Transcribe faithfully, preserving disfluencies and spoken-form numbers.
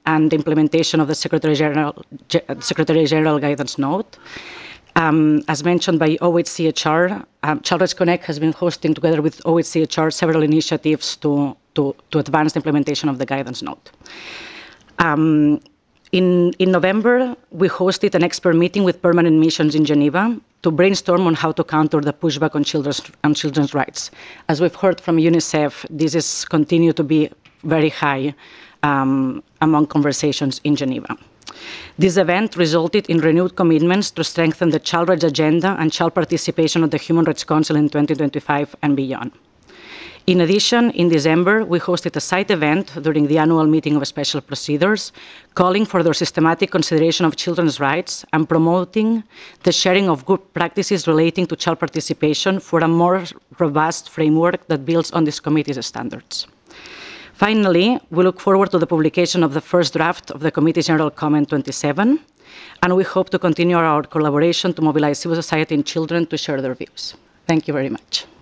and the implementation of the Secretary General, Secretary General Guidance Note. Um, as mentioned by O H C H R, um, Child Rights Connect has been hosting, together with O H C H R, several initiatives to, to, to advance the implementation of the Guidance Note. Um, in, in November, we hosted an expert meeting with permanent missions in Geneva to brainstorm on how to counter the pushback on children's, on children's rights. As we've heard from UNICEF, this is continued to be very high um, among conversations in Geneva. This event resulted in renewed commitments to strengthen the child rights agenda and child participation at the Human Rights Council in twenty twenty-five and beyond. In addition, in December, we hosted a side event during the annual meeting of special procedures, calling for the systematic consideration of children's rights and promoting the sharing of good practices relating to child participation for a more robust framework that builds on this committee's standards. Finally, we look forward to the publication of the first draft of the Committee General Comment twenty-seven, and we hope to continue our collaboration to mobilize civil society and children to share their views. Thank you very much.